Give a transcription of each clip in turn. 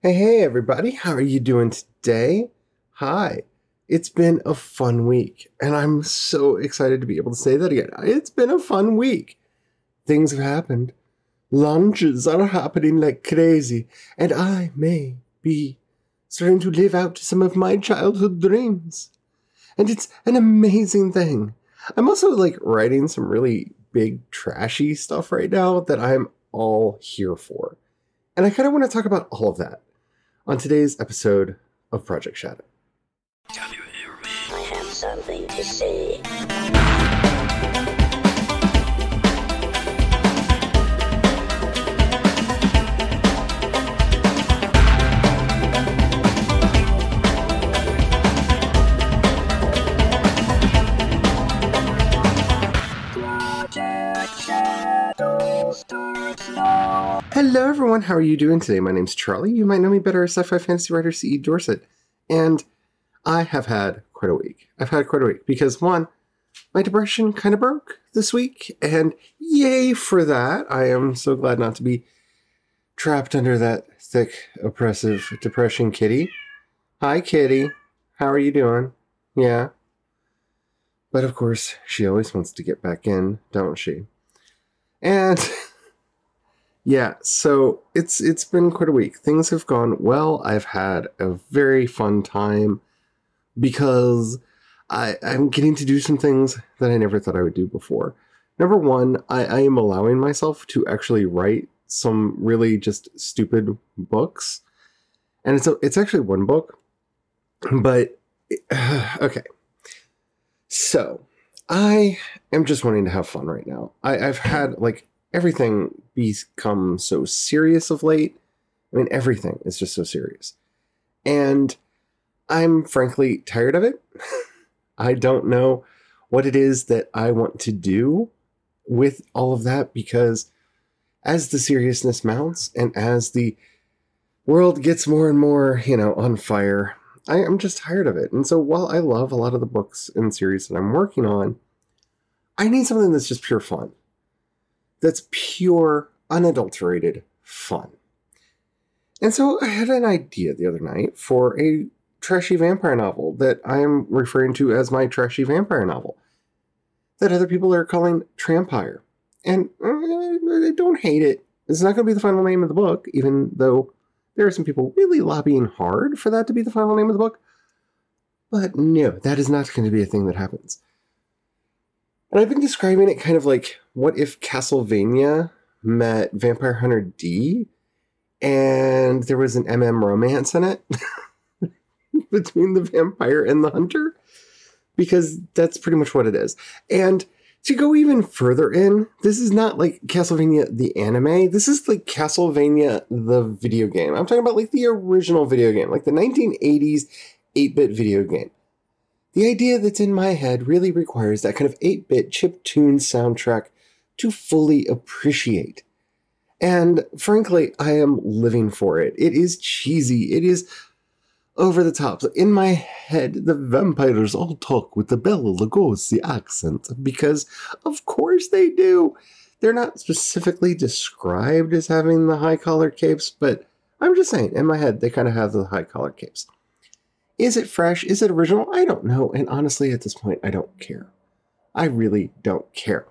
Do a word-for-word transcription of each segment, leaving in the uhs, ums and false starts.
Hey, hey, everybody. How are you doing today? Hi. It's been a fun week, and I'm so excited to be able to say that again. It's been a fun week. Things have happened. Launches are happening like crazy, and I may be starting to live out some of my childhood dreams. And it's an amazing thing. I'm also like writing some really big, trashy stuff right now that I'm all here for. And I kind of want to talk about all of that on today's episode of Project Shadow. I have something to say. Project Shadow starts now. Hello, everyone. How are you doing today? My name's Charlie. You might know me better as sci-fi fantasy writer C E. Dorset. And I have had quite a week. I've had quite a week because, one, my depression kind of broke this week. And yay for that. I am so glad not to be trapped under that thick, oppressive depression kitty. Hi, kitty. How are you doing? Yeah. But, of course, she always wants to get back in, don't she? And... yeah, so it's it's been quite a week. Things have gone well. I've had a very fun time because I, I'm getting to do some things that I never thought I would do before. Number one, I, I am allowing myself to actually write some really just stupid books. And it's a, it's actually one book. But, uh, okay. So, I am just wanting to have fun right now. I, I've had, like... everything become so serious of late. I mean, everything is just so serious. And I'm frankly tired of it. I don't know what it is that I want to do with all of that because as the seriousness mounts and as the world gets more and more, you know, on fire, I, I'm just tired of it. And so while I love a lot of the books and series that I'm working on, I need something that's just pure fun. That's pure, unadulterated fun. And so I had an idea the other night for a trashy vampire novel that I am referring to as my trashy vampire novel that other people are calling Trampire. And I don't hate it. It's not going to be the final name of the book, even though there are some people really lobbying hard for that to be the final name of the book. But no, that is not going to be a thing that happens. And I've been describing it kind of like, what if Castlevania met Vampire Hunter D and there was an M M romance in it between the vampire and the hunter? Because that's pretty much what it is. And to go even further in, this is not like Castlevania the anime. This is like Castlevania the video game. I'm talking about like the original video game, like the nineteen eighties eight-bit video game. The idea that's in my head really requires that kind of eight-bit chiptune soundtrack to fully appreciate. And frankly, I am living for it. It is cheesy. It is over the top. So in my head, the vampires all talk with the Bela Lugosi accent because of course they do. They're not specifically described as having the high-collar capes, but I'm just saying, in my head, they kind of have the high-collar capes. Is it fresh? Is it original? I don't know. And honestly, at this point, I don't care. I really don't care.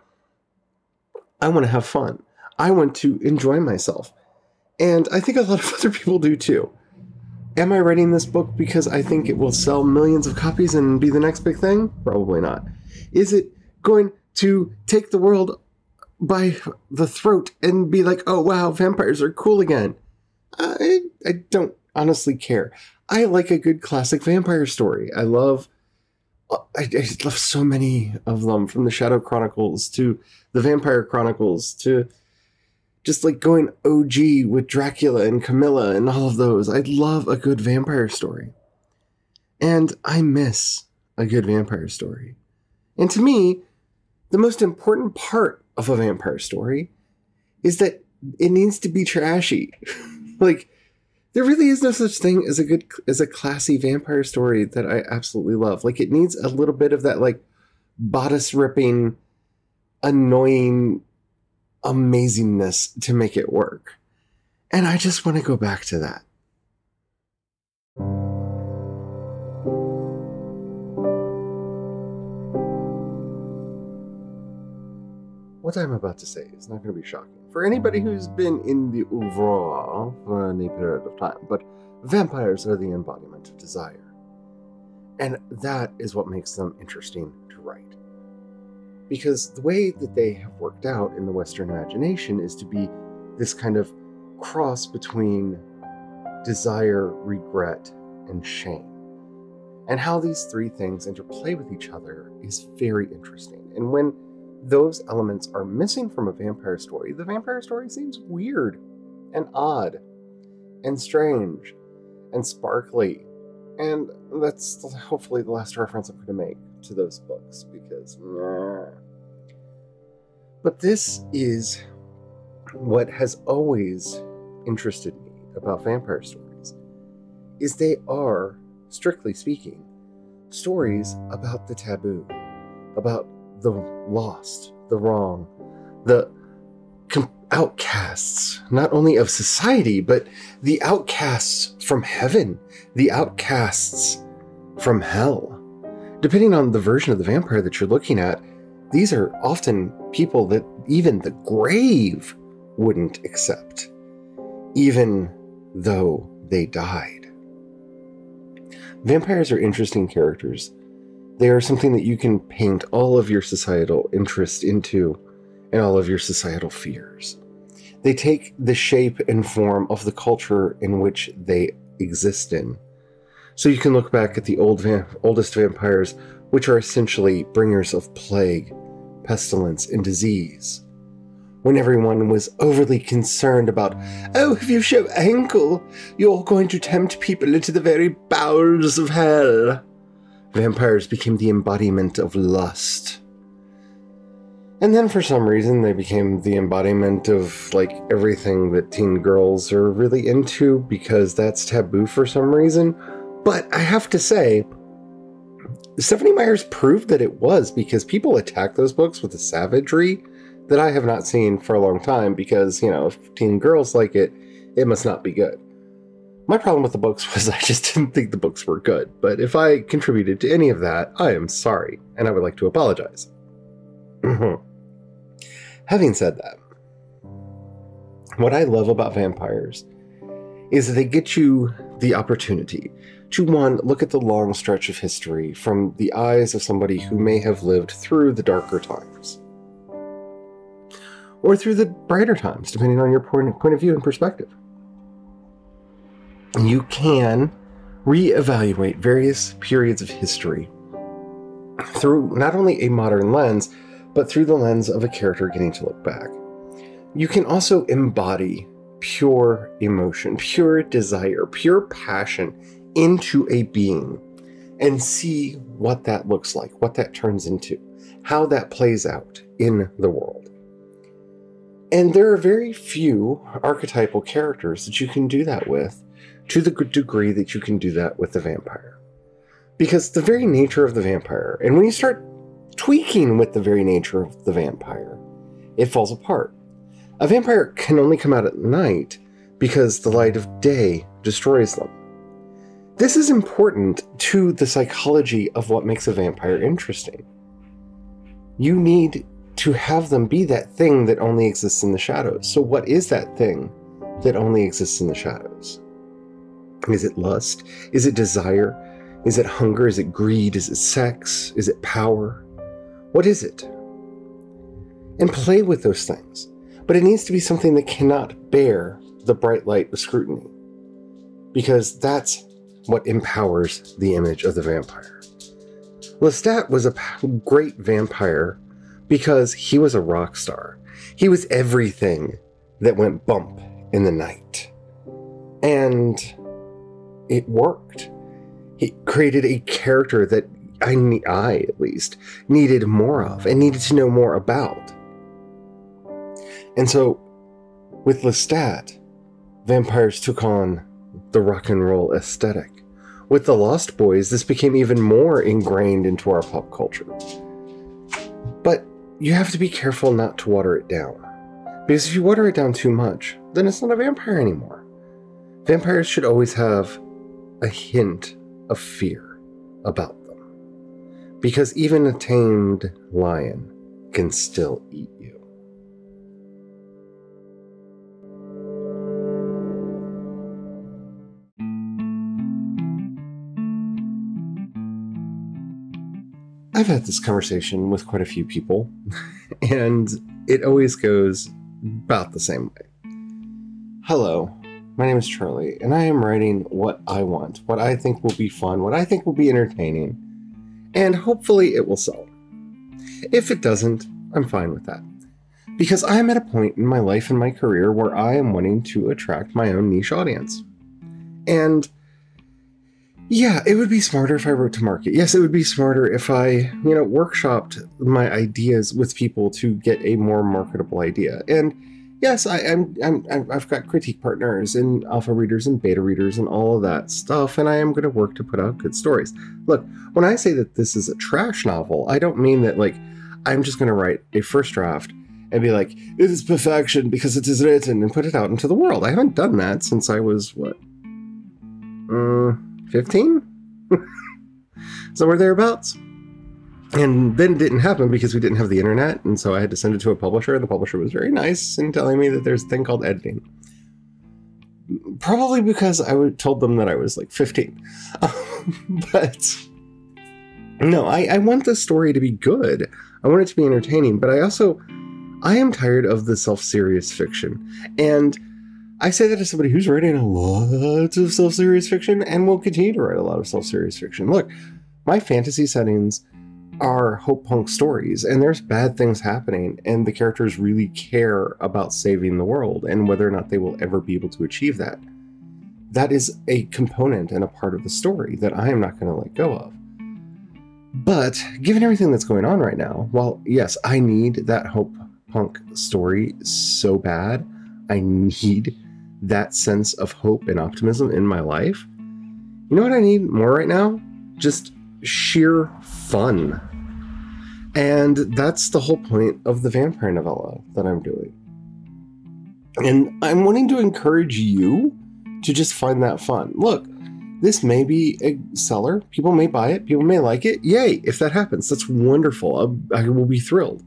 I want to have fun. I want to enjoy myself. And I think a lot of other people do too. Am I writing this book because I think it will sell millions of copies and be the next big thing? Probably not. Is it going to take the world by the throat and be like, oh wow, vampires are cool again? I, I don't honestly care. I like a good classic vampire story. I love, I, I love so many of them, from the Shadow Chronicles to the Vampire Chronicles to just like going O G with Dracula and Camilla and all of those. I love a good vampire story. And I miss a good vampire story. And to me, the most important part of a vampire story is that it needs to be trashy. Like, there really is no such thing as a good, as a classy vampire story that I absolutely love. Like, it needs a little bit of that, like, bodice ripping, annoying amazingness to make it work. And I just want to go back to that. what I'm about to say is not going to be shocking for anybody who's been in the oeuvre for any period of time, but vampires are the embodiment of desire. And that is what makes them interesting to write. Because the way that they have worked out in the Western imagination is to be this kind of cross between desire, regret, and shame. And how these three things interplay with each other is very interesting. And when those elements are missing from a vampire story, the vampire story seems weird and odd and strange and sparkly. And that's hopefully the last reference I'm going to make to those books, because nah. But this is what has always interested me about vampire stories, is they are, strictly speaking, stories about the taboo, about the lost, the wrong, the com- outcasts, not only of society, but the outcasts from heaven, the outcasts from hell. Depending on the version of the vampire that you're looking at, these are often people that even the grave wouldn't accept, even though they died. Vampires are interesting characters. They are something that you can paint all of your societal interest into and all of your societal fears. They take the shape and form of the culture in which they exist in. So you can look back at the old va- oldest vampires, which are essentially bringers of plague, pestilence, and disease. When everyone was overly concerned about, oh, if you show ankle, you're going to tempt people into the very bowels of hell. Vampires became the embodiment of lust. And then for some reason they became the embodiment of like everything that teen girls are really into, because that's taboo for some reason. But I have to say, Stephenie Meyers proved that it was, because people attack those books with a savagery that I have not seen for a long time, because, you know, if teen girls like it, it must not be good. My problem with the books was I just didn't think the books were good, but if I contributed to any of that, I am sorry, and I would like to apologize. Having said that, what I love about vampires is that they get you the opportunity to, one, look at the long stretch of history from the eyes of somebody who may have lived through the darker times, or through the brighter times, depending on your point, point of view and perspective. You can reevaluate various periods of history through not only a modern lens, but through the lens of a character getting to look back. You can also embody pure emotion, pure desire, pure passion into a being and see what that looks like, what that turns into, how that plays out in the world. And there are very few archetypal characters that you can do that with, to the degree that you can do that with the vampire. Because the very nature of the vampire, and when you start tweaking with the very nature of the vampire, it falls apart. A vampire can only come out at night because the light of day destroys them. This is important to the psychology of what makes a vampire interesting. You need to have them be that thing that only exists in the shadows. So what is that thing that only exists in the shadows? Is it lust? Is it desire? Is it hunger? Is it greed? Is it sex? Is it power? What is it? And play with those things. But it needs to be something that cannot bear the bright light of scrutiny, because that's what empowers the image of the vampire. Lestat was a great vampire because he was a rock star. He was everything that went bump in the night. And it worked. He created a character that I, I, at least, needed more of and needed to know more about. And so, with Lestat, vampires took on the rock and roll aesthetic. With the Lost Boys, this became even more ingrained into our pop culture. But you have to be careful not to water it down. Because if you water it down too much, then it's not a vampire anymore. Vampires should always have a hint of fear about them. Because even a tamed lion can still eat you. I've had this conversation with quite a few people, and it always goes about the same way. Hello, my name is Charlie, and I am writing what I want, what I think will be fun, what I think will be entertaining, and hopefully it will sell. If it doesn't, I'm fine with that. Because I'm at a point in my life and my career where I am wanting to attract my own niche audience. And yeah, it would be smarter if I wrote to market. Yes, it would be smarter if I, you know, workshopped my ideas with people to get a more marketable idea. And yes, I, I'm, I'm, I've got critique partners and alpha readers and beta readers and all of that stuff, and I am going to work to put out good stories. Look, when I say that this is a trash novel, I don't mean that, like, I'm just going to write a first draft and be like, it is perfection because it is written, and put it out into the world. I haven't done that since I was, what, uh, fifteen? Somewhere thereabouts. And then it didn't happen because we didn't have the internet, and so I had to send it to a publisher, and the publisher was very nice in telling me that there's a thing called editing. Probably because I told them that I was like fifteen. But no, I, I want the story to be good. I want it to be entertaining, but I also, I am tired of the self-serious fiction. And I say that as somebody who's writing a lot of self-serious fiction and will continue to write a lot of self-serious fiction. Look, my fantasy settings are hope punk stories, and there's bad things happening, and the characters really care about saving the world and whether or not they will ever be able to achieve that. That is a component and a part of the story that I am not going to let go of. But given everything that's going on right now, while yes, I need that hope punk story so bad, I need that sense of hope and optimism in my life. You know what I need more right now? Just sheer fun. And that's the whole point of the vampire novella that I'm doing. And I'm wanting to encourage you to just find that fun. Look, this may be a seller. People may buy it. People may like it. Yay, if that happens. That's wonderful. I will be thrilled.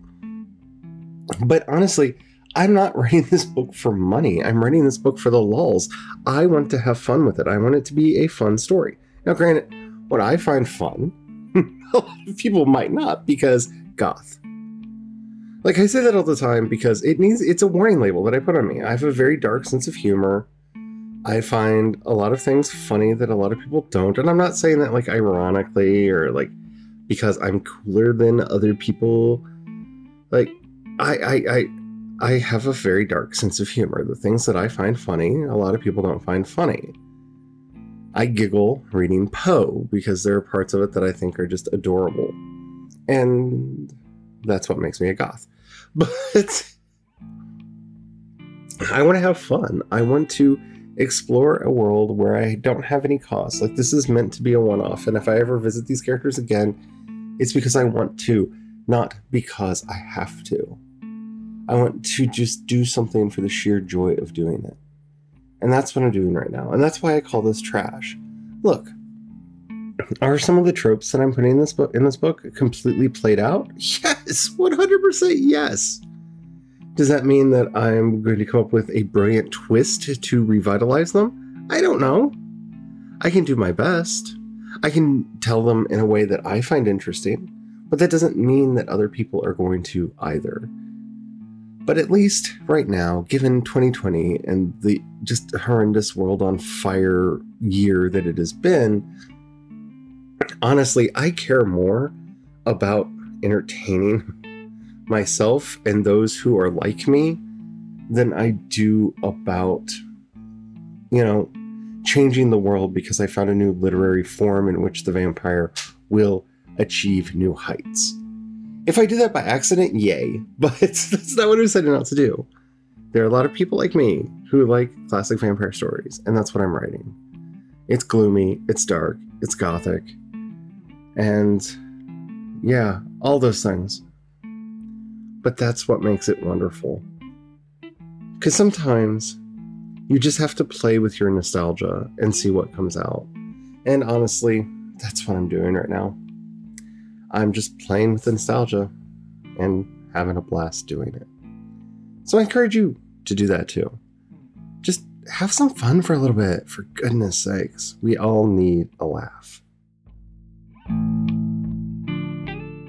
But honestly, I'm not writing this book for money. I'm writing this book for the lulz. I want to have fun with it. I want it to be a fun story. Now, granted, what I find fun, a lot of people might not, because goth. Like, I say that all the time because it needs, it's a warning label that I put on me. I have a very dark sense of humor. I find a lot of things funny that a lot of people don't. And I'm not saying that, like, ironically or, like, because I'm cooler than other people. Like, I, I, I, I have a very dark sense of humor. The things that I find funny, a lot of people don't find funny. I giggle reading Poe because there are parts of it that I think are just adorable. And that's what makes me a goth. But I want to have fun. I want to explore a world where I don't have any cost. Like, this is meant to be a one-off. And if I ever visit these characters again, it's because I want to, not because I have to. I want to just do something for the sheer joy of doing it. And that's what I'm doing right now. And that's why I call this trash. Look, are some of the tropes that I'm putting in this book, in this book completely played out? Yes, one hundred percent yes. Does that mean that I'm going to come up with a brilliant twist to revitalize them? I don't know. I can do my best. I can tell them in a way that I find interesting, but that doesn't mean that other people are going to either. But at least right now, given twenty twenty and the just horrendous world on fire year that it has been, honestly, I care more about entertaining myself and those who are like me than I do about, you know, changing the world because I found a new literary form in which the vampire will achieve new heights. If I do that by accident, yay, but that's not what I'm setting out to do. There are a lot of people like me who like classic vampire stories, and that's what I'm writing. It's gloomy, it's dark, it's gothic, and yeah, all those things. But that's what makes it wonderful. Because sometimes you just have to play with your nostalgia and see what comes out. And honestly, that's what I'm doing right now. I'm just playing with nostalgia and having a blast doing it. So I encourage you to do that too. Just have some fun for a little bit, for goodness sakes. We all need a laugh.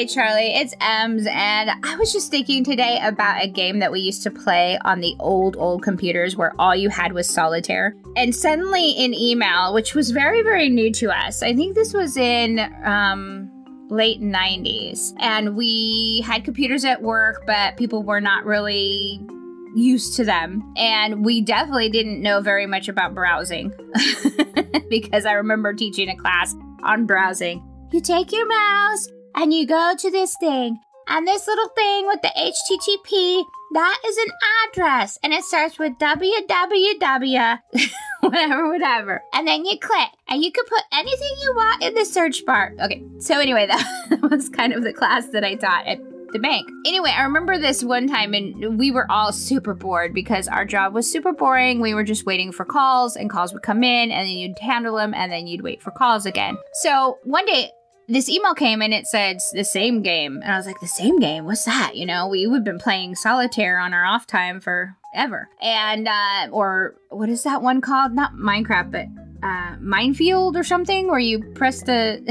Hey, Charlie, it's Ems, and I was just thinking today about a game that we used to play on the old, old computers where all you had was solitaire. And suddenly in email, which was very, very new to us, I think this was in um, late nineties, and we had computers at work, but people were not really used to them. And we definitely didn't know very much about browsing because I remember teaching a class on browsing. You take your mouse and you go to this thing, and this little thing with the H T T P, that is an address, and it starts with w w w, whatever, whatever. And then you click, and you can put anything you want in the search bar. Okay, so anyway, that was kind of the class that I taught at the bank. Anyway, I remember this one time, and we were all super bored because our job was super boring. We were just waiting for calls, and calls would come in, and then you'd handle them, and then you'd wait for calls again. So one day, this email came and it said the same game. And I was like, the same game? What's that? You know, we, we've been playing solitaire on our off time forever. And, uh, or what is that one called? Not Minecraft, but uh, Minefield or something, where you press the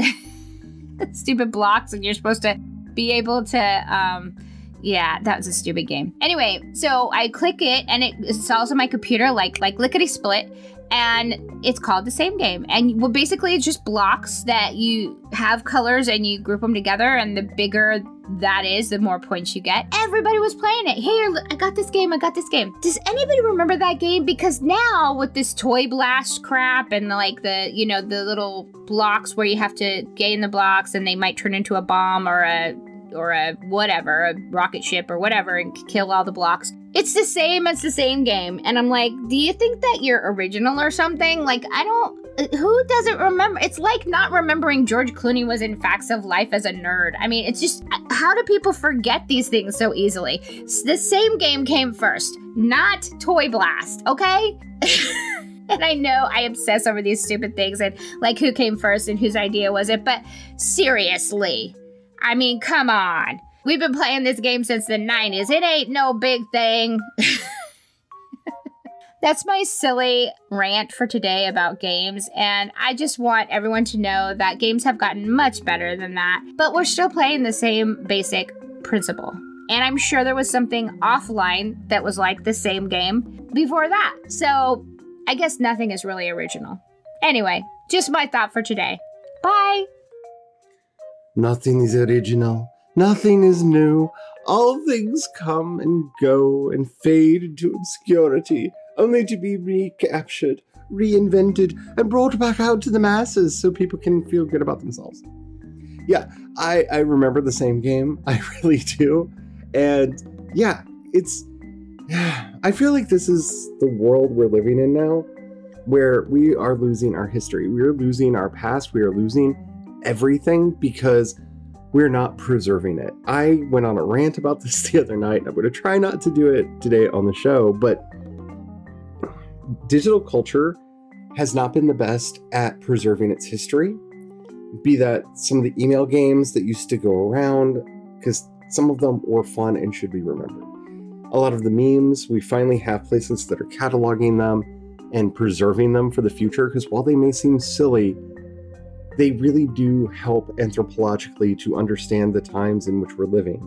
stupid blocks and you're supposed to be able to, um, yeah, that was a stupid game. Anyway, so I click it and it installs on my computer like, like lickety split. And it's called the same game. And well, basically it's just blocks that you have colors and you group them together. And the bigger that is, the more points you get. Everybody was playing it. Here, look, I got this game. I got this game. Does anybody remember that game? Because now with this Toy Blast crap and the, like the, you know, the little blocks where you have to gain the blocks and they might turn into a bomb or a, or a whatever, a rocket ship or whatever and kill all the blocks. It's the same as the same game. And I'm like, do you think that you're original or something? Like, I don't, who doesn't remember? It's like not remembering George Clooney was in Facts of Life as a nerd. I mean, it's just, how do people forget these things so easily? The same game came first, not Toy Blast, okay? And I know I obsess over these stupid things and like who came first and whose idea was it, but seriously, I mean, come on. We've been playing this game since the nineties. It ain't no big thing. That's my silly rant for today about games. And I just want everyone to know that games have gotten much better than that. But we're still playing the same basic principle. And I'm sure there was something offline that was like the same game before that. So I guess nothing is really original. Anyway, just my thought for today. Bye. Nothing is original. Nothing is new. All things come and go and fade into obscurity, only to be recaptured, reinvented, and brought back out to the masses so people can feel good about themselves. Yeah, I, I remember the same game. I really do. And yeah, it's... I feel like this is the world we're living in now, where we are losing our history. We are losing our past. We are losing everything because we're not preserving it. I went on a rant about this the other night. I'm going to try not to do it today on the show, but digital culture has not been the best at preserving its history. Be that some of the email games that used to go around, because some of them were fun and should be remembered. A lot of the memes, we finally have places that are cataloging them and preserving them for the future, because while they may seem silly, they really do help anthropologically to understand the times in which we're living.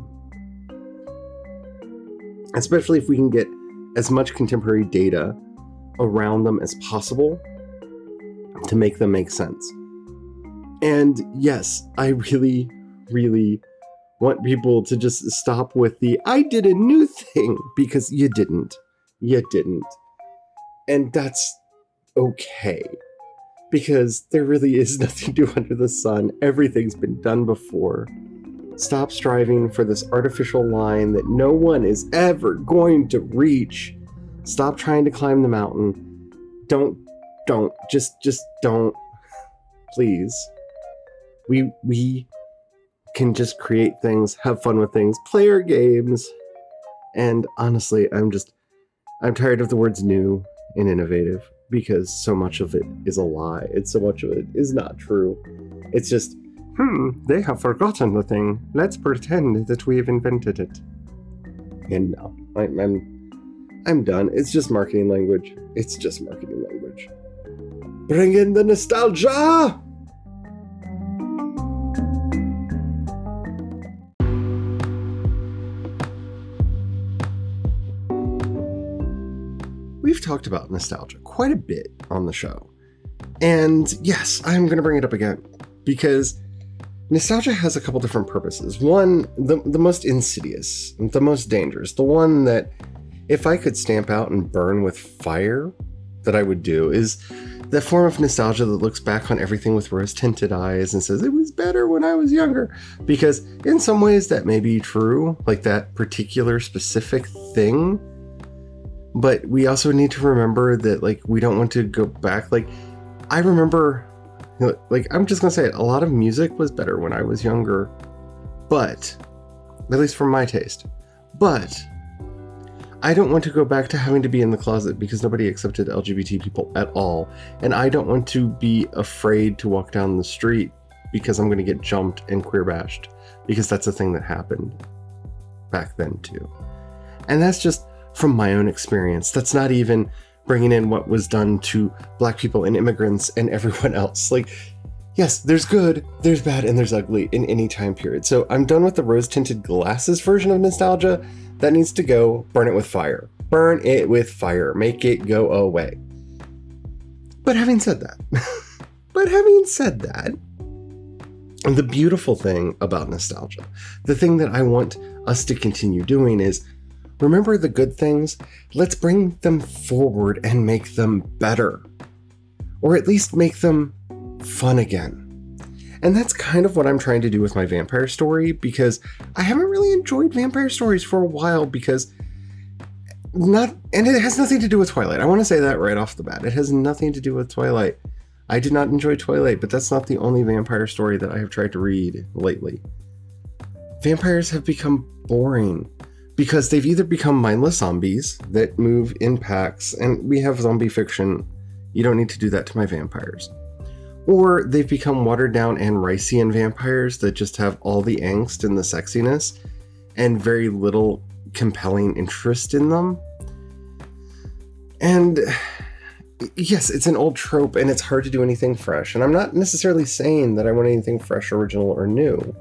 Especially if we can get as much contemporary data around them as possible to make them make sense. And yes, I really, really want people to just stop with the, I did a new thing, because you didn't. You didn't. And that's okay. Because there really is nothing new under the sun. Everything's been done before. Stop striving for this artificial line that no one is ever going to reach. Stop trying to climb the mountain. Don't, don't, just, just don't. Please. We, we can just create things, have fun with things, play our games. And honestly, I'm just, I'm tired of the words new and innovative. Because so much of it is a lie. It's so much of it is not true. It's just, hmm, they have forgotten the thing. Let's pretend that we have invented it. And no, I, I'm, I'm done. It's just marketing language. It's just marketing language. Bring in the nostalgia! we've talked about nostalgia quite a bit on the show. And yes, I'm going to bring it up again because nostalgia has a couple different purposes. One, the, the most insidious, the most dangerous, the one that if I could stamp out and burn with fire, that I would do, is the form of nostalgia that looks back on everything with rose-tinted eyes and says, it was better when I was younger. Because in some ways that may be true, like that particular specific thing. But we also need to remember that, like, we don't want to go back. Like, I remember, you know, like, I'm just going to say it, a lot of music was better when I was younger. But, at least for my taste. But I don't want to go back to having to be in the closet because nobody accepted L G B T people at all. And I don't want to be afraid to walk down the street because I'm going to get jumped and queer bashed, because that's a thing that happened back then too. And that's just from my own experience. That's not even bringing in what was done to Black people and immigrants and everyone else. Like, yes, there's good, there's bad, and there's ugly in any time period. So I'm done with the rose-tinted glasses version of nostalgia. That needs to go. Burn it with fire. Burn it with fire. Make it go away. But having said that, but having said that, the beautiful thing about nostalgia, the thing that I want us to continue doing is remember the good things. Let's bring them forward and make them better, or at least make them fun again. And that's kind of what I'm trying to do with my vampire story, because I haven't really enjoyed vampire stories for a while because not, and it has nothing to do with Twilight. I want to say that right off the bat. It has nothing to do with Twilight. I did not enjoy Twilight, but that's not the only vampire story that I have tried to read lately. Vampires have become boring because they've either become mindless zombies that move in packs, and we have zombie fiction. You don't need to do that to my vampires. Or they've become watered down Anrician vampires that just have all the angst and the sexiness and very little compelling interest in them. And yes, it's an old trope and it's hard to do anything fresh. And I'm not necessarily saying that I want anything fresh, original, or new.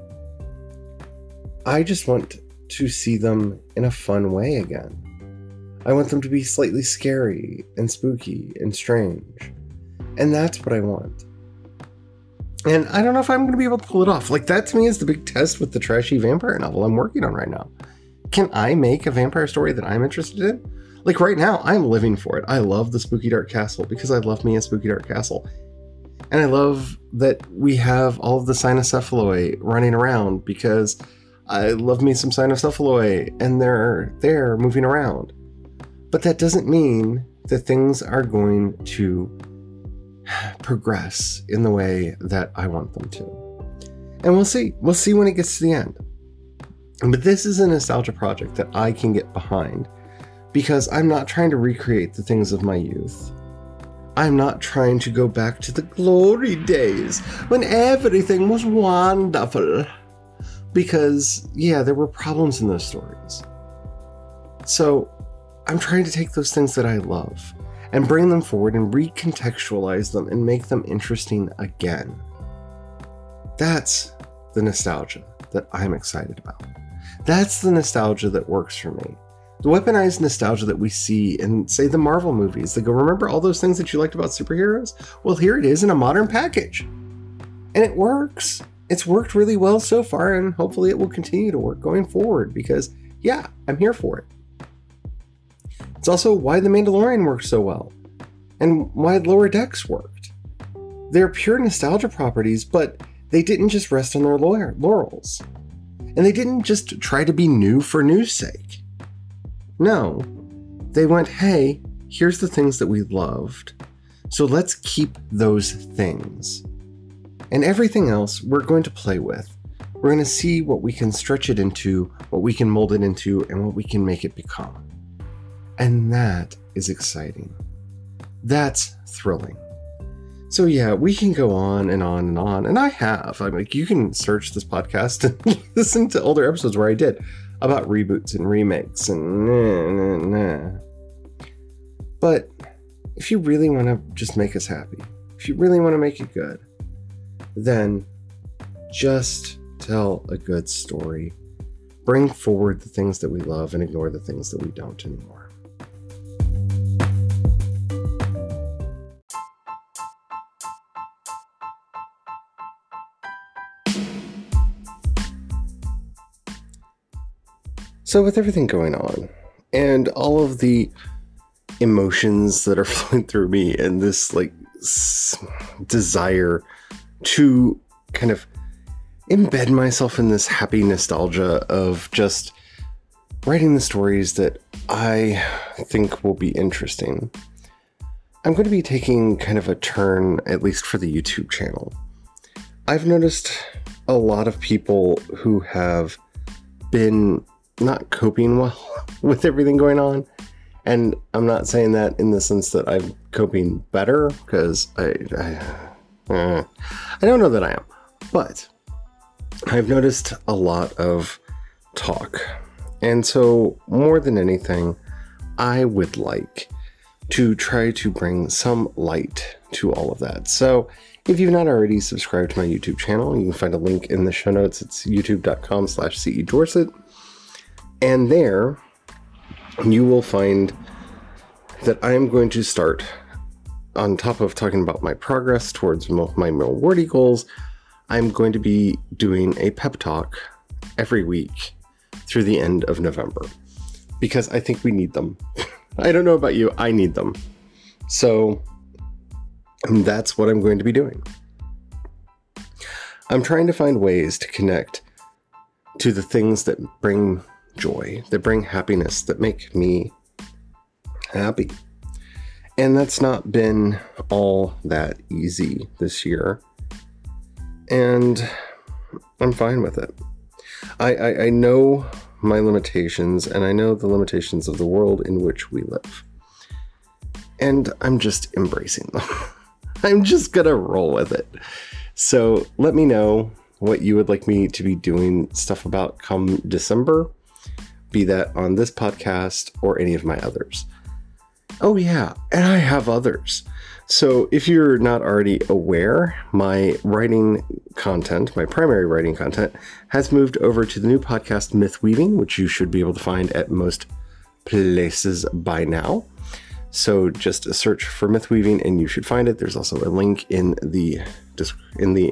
I just want to see them in a fun way again. I want them to be slightly scary and spooky and strange. And that's what I want. And I don't know if I'm going to be able to pull it off. Like, that to me is the big test with the trashy vampire novel I'm working on right now. Can I make a vampire story that I'm interested in? Like, right now, I'm living for it. I love the Spooky Dark Castle because I love me a Spooky Dark Castle. And I love that we have all of the cynocephaloi running around because I love me some cynocephaloi and they're there moving around. But that doesn't mean that things are going to progress in the way that I want them to. And we'll see. We'll see when it gets to the end. But this is a nostalgia project that I can get behind because I'm not trying to recreate the things of my youth. I'm not trying to go back to the glory days when everything was wonderful. Because, yeah, there were problems in those stories. So I'm trying to take those things that I love and bring them forward and recontextualize them and make them interesting again. That's the nostalgia that I'm excited about. That's the nostalgia that works for me. The weaponized nostalgia that we see in, say, the Marvel movies. They go, remember all those things that you liked about superheroes? Well, here it is in a modern package. And it works. It's worked really well so far, and hopefully it will continue to work going forward because, yeah, I'm here for it. It's also why The Mandalorian worked so well, and why Lower Decks worked. They're pure nostalgia properties, but they didn't just rest on their laurels. And they didn't just try to be new for news sake. No, they went, hey, here's the things that we loved, so let's keep those things. And everything else we're going to play with. We're going to see what we can stretch it into, what we can mold it into, and what we can make it become. And that is exciting. That's thrilling. So yeah, we can go on and on and on, and I have. I mean, you can search this podcast and listen to older episodes where I did about reboots and remakes and nah, nah, nah. But if you really want to just make us happy, if you really want to make it good, then just tell a good story. Bring forward the things that we love and ignore the things that we don't anymore. So with everything going on and all of the emotions that are flowing through me and this like s- desire to kind of embed myself in this happy nostalgia of just writing the stories that I think will be interesting, I'm going to be taking kind of a turn, at least for the YouTube channel. I've noticed a lot of people who have been not coping well with everything going on. And I'm not saying that in the sense that I'm coping better, because I, I, uh, I don't know that I am. But I've noticed a lot of talk. And so more than anything, I would like to try to bring some light to all of that. So if you've not already subscribed to my YouTube channel, you can find a link in the show notes. It's youtube.com slash CE Dorset. And there you will find that I am going to start, on top of talking about my progress towards my Milwardy goals, I'm going to be doing a pep talk every week through the end of November, because I think we need them. I don't know about you, I need them. So that's what I'm going to be doing. I'm trying to find ways to connect to the things that bring joy, that bring happiness, that make me happy. And that's not been all that easy this year. And I'm fine with it. I, I, I know my limitations, and I know the limitations of the world in which we live. And I'm just embracing them. I'm just gonna roll with it. So let me know what you would like me to be doing stuff about come December, be that on this podcast or any of my others. Oh yeah, and I have others. So if you're not already aware, my writing content, my primary writing content, has moved over to the new podcast Myth Weaving, which you should be able to find at most places by now. So just a search for Myth Weaving and you should find it. There's also a link in the in the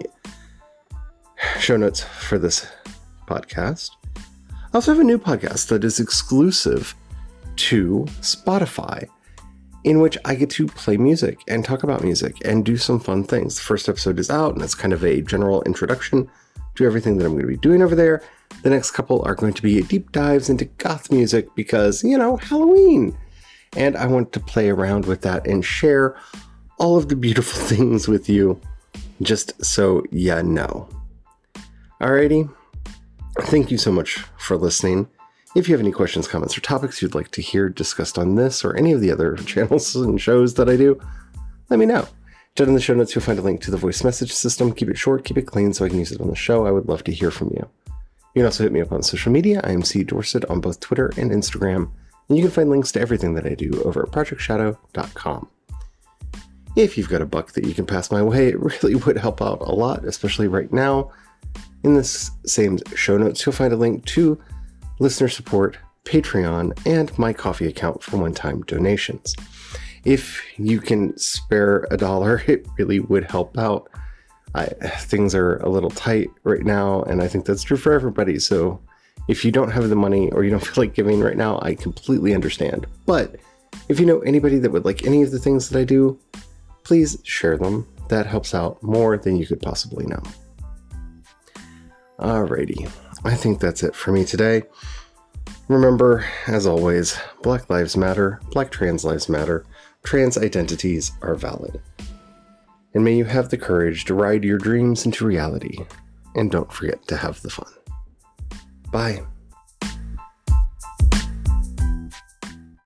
show notes for this podcast. I also have a new podcast that is exclusive to Spotify, in which I get to play music and talk about music and do some fun things. The first episode is out, and it's kind of a general introduction to everything that I'm going to be doing over there. The next couple are going to be deep dives into goth music because, you know, Halloween. And I want to play around with that and share all of the beautiful things with you, just so you know. Alrighty. Thank you so much for listening. If you have any questions, comments, or topics you'd like to hear discussed on this or any of the other channels and shows that I do, let me know. Down in the show notes, you'll find a link to the voice message system. Keep it short, keep it clean so I can use it on the show. I would love to hear from you. You can also hit me up on social media. I am C Dorset on both Twitter and Instagram. And you can find links to everything that I do over at project shadow dot com. If you've got a buck that you can pass my way, it really would help out a lot, especially right now. In this same show notes, you'll find a link to listener support, Patreon, and my coffee account for one-time donations. If you can spare a dollar, it really would help out. I, things are a little tight right now, and I think that's true for everybody. So if you don't have the money or you don't feel like giving right now, I completely understand. But if you know anybody that would like any of the things that I do, please share them. That helps out more than you could possibly know. Alrighty, I think that's it for me today. Remember, as always, Black Lives Matter, Black Trans Lives Matter, trans identities are valid. And may you have the courage to ride your dreams into reality, and don't forget to have the fun. Bye.